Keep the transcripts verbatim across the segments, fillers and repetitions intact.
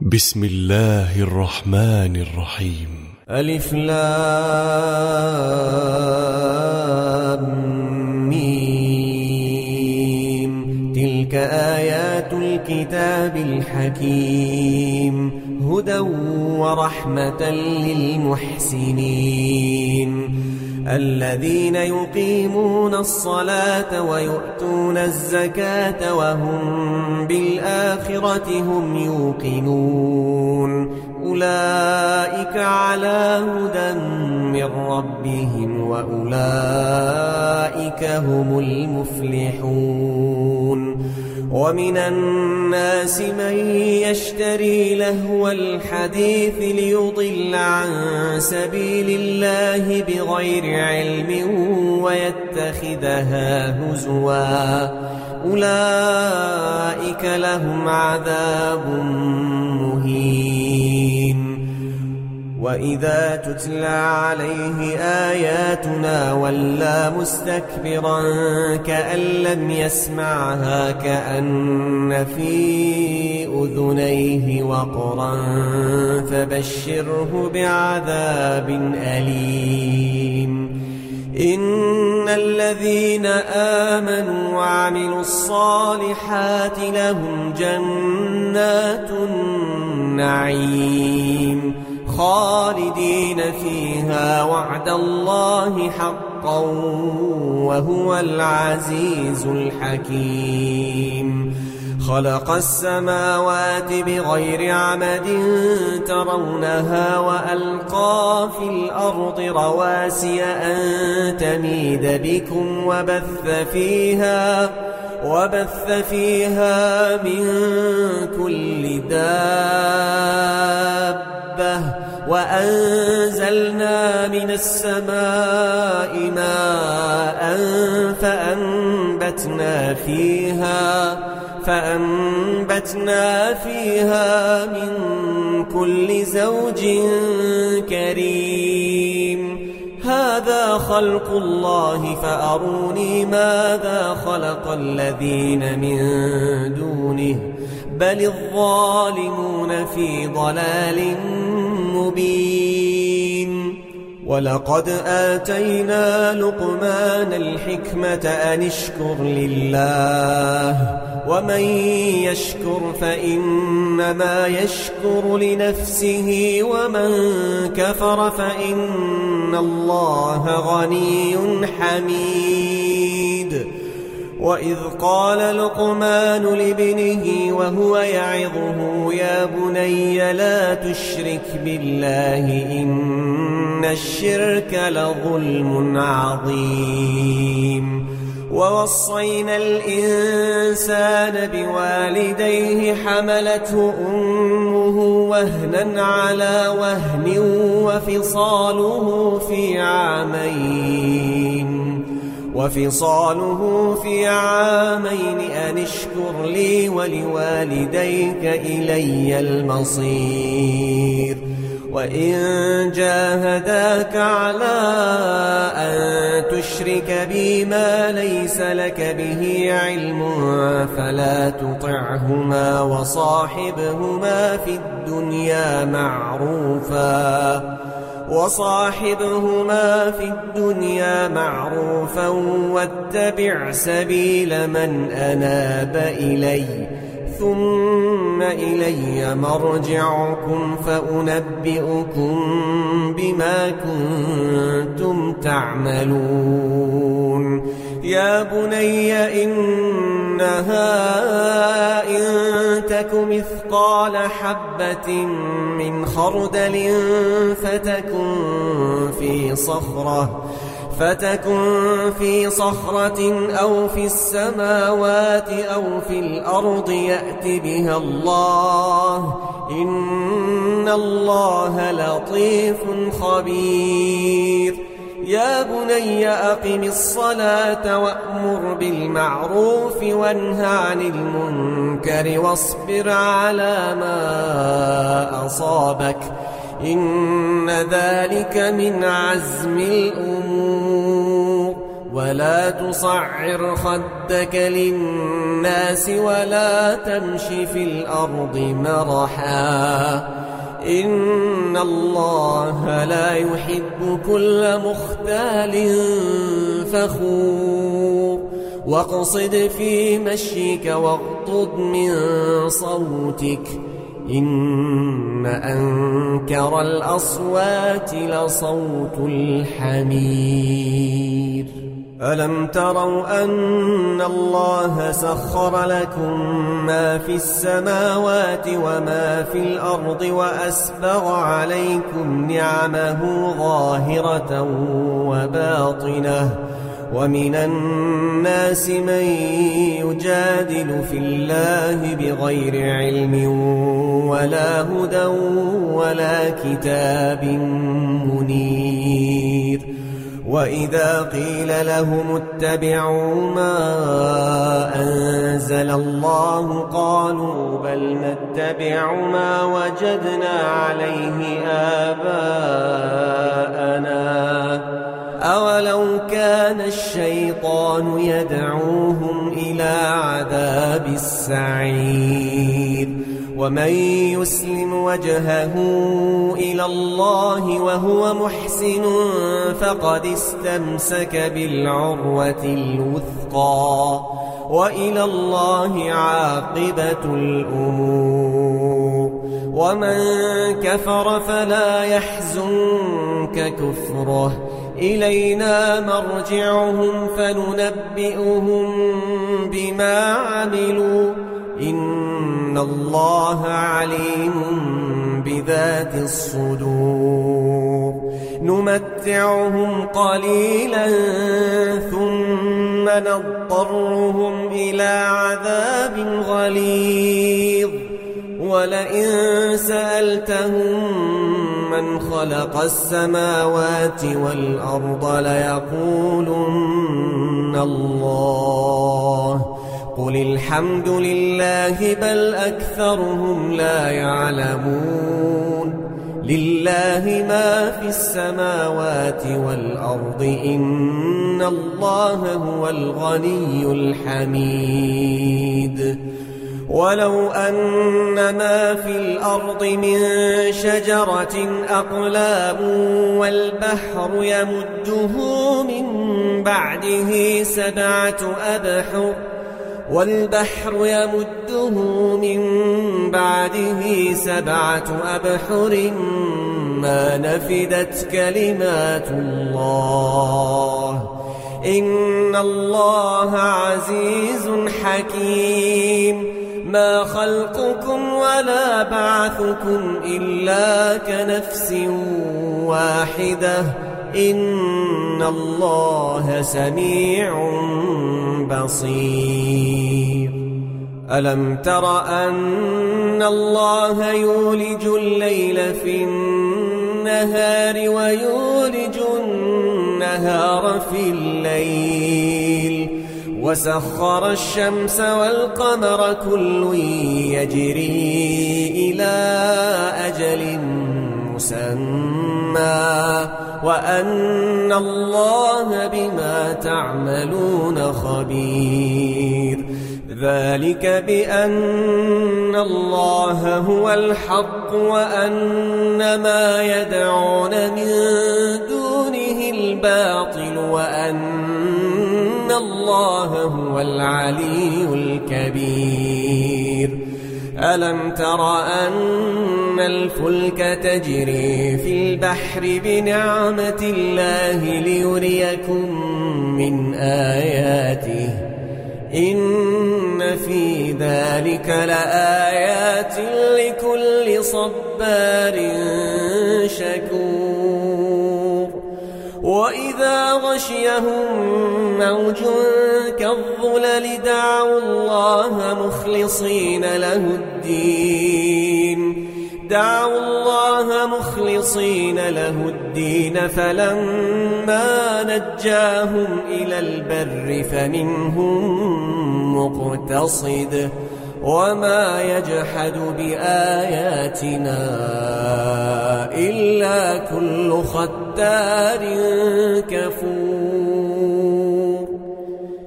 بسم الله الرحمن الرحيم. ألف لام ميم. تلك آيات الكتاب الحكيم هدى ورحمة للمحسنين الذين يقيمون الصلاة ويؤتون الزكاة وهم بالآخرة هم يوقنون أولئك على هدى من ربهم وأولئك هم المفلحون. ومن الناس من يشتري لهو الحديث ليضل عن سبيل الله بغير علم ويتخذها هزوا أولئك لهم عذاب مهين. وإذا تتلى عليه آياتنا ولى مستكبرا كأن لم يسمعها كأن في أذنيه وقرا فبشره بعذاب أليم. إن الذين آمنوا وعملوا الصالحات لهم جنات النعيم خالدين فيها وعد الله حقا وهو العزيز الحكيم. خلق السماوات بغير عمد ترونها وألقى في الأرض رواسي أن تميد بكم وبث فيها وبث فيها من كل دابة وأنزلنا من السماء ماء فأنبتنا فيها فأنبتنا فيها من كل زوج كريم. هذا خلق الله فأروني ماذا خلق الذين من دونه بل الظالمون في ضلال مبين. ولقد آتينا لقمان الحكمة أن اشكر لله ومن يشكر فإنما يشكر لنفسه ومن كفر فإن الله غني حميد. وإذ قال لقمان لابنه وهو يعظه يا بني لا تشرك بالله إن الشرك لظلم عظيم. ووصينا الإنسان بوالديه حملته أمه وهنا على وهن وفصاله في عامين وفصاله في عامين أن اشكر لي ولوالديك إلي المصير. وإن جاهداك على أن تشرك بي ما ليس لك به علم فلا تطعهما وصاحبهما في الدنيا معروفا وصاحبهما في الدنيا معروفا واتبع سبيل من أناب إلي ثم إلي مرجعكم فأنبئكم بما كنتم تعملون. يا بني إنها إن تك مثقال حبة من خردل فتكن في صخرة فتكن في صخرة أو في السماوات أو في الأرض يأت بها الله إن الله لطيف خبير. يا بني أقم الصلاة وأمر بالمعروف وانه عن المنكر واصبر على ما أصابك إن ذلك من عزم الأمور. ولا تصعر خدك للناس ولا تمش في الأرض مرحا إن الله لا يحب كل مختال فخور واقصد في مشيك واغضض من صوتك إن أنكر الأصوات لصوت الحمير ألم تروا أن الله سخر لكم ما في السماوات وما في الأرض وأسبغ عليكم نعمه ظاهرة وباطنة ومن الناس من يجادل في الله بغير علم ولا هدى ولا كتاب منير وإذا قيل لهم اتبعوا ما أنزل الله قالوا بل نتبع ما وجدنا عليه آباءنا أولو كان الشيطان يدعوهم إلى عذاب السعير ومن يسلم وجهه إلى الله وهو محسن فقد استمسك بالعروة الوثقى وإلى الله عاقبة الأمور ومن كفر فلا يحزنك كفره إلينا مرجعهم فننبئهم بما عملوا إن الله عليم بذات الصدور نمتعهم قليلا ثم نضطرهم إلى عذاب غليظ ولئن سألتهم من خلق السماوات والأرض ليقولن الله قل الحمد لله بل أكثرهم لا يعلمون لله ما في السماوات والأرض إن الله هو الغني الحميد ولو أن ما في الأرض من شجرة أقلام والبحر يمده من بعده سبعة أبحر والبحر يمده من بعده سبعة أبحر ما نفدت كلمات الله إن الله عزيز حكيم ما خلقكم ولا بعثكم إلا كنفس واحدة إن الله سميع بصير ألم تر أن الله يولج الليل في النهار ويولج النهار في الليل وسخر الشمس والقمر كل يجري إلى أجل مسمى وأن الله بما تعملون خبير ذلك بأن الله هو الحق وأن ما يدعون من دونه الباطل وأن الله هو العلي الكبير ألم تر أن الفلك تجري في البحر بنعمة الله ليريكم من آياته إن في ذلك لآيات لكل صبار شكور وإذا غشيهم موج كالظلل دعوا الله مخلصين له الدين دعوا الله مخلصين له الدين فلما نجاهم إلى البر فمنهم مقتصد وما يجحد بآياتنا إلا كل ختار كفور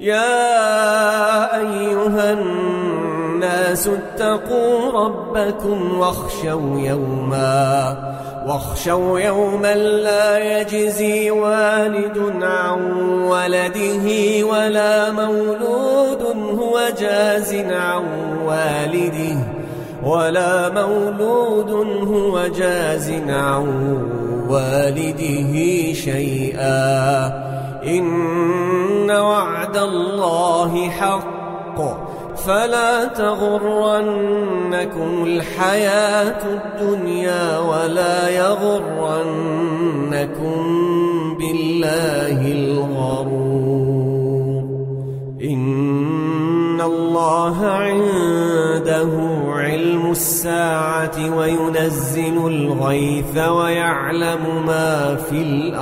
يا أيها الناس اتقوا ربكم واخشوا يوما واخشوا يوما لا يجزي والد عن ولده ولا مولود هو جاز عن والده ولا مولود هو جاز عن والده شيئا إن وعد الله حق فلا تغرنكم الحياة الدنيا ولا يغرنكم بالله الغرور إن الله عنده علم الساعة وينزل الغيث ويعلم ما في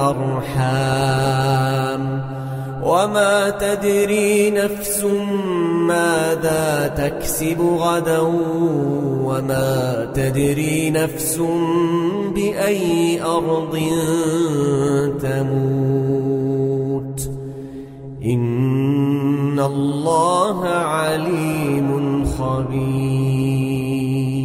الأرحام وما تدري نفس ماذا تكسب غدا وما تدري نفس بأي أرض تموت إن الله عليم خبير.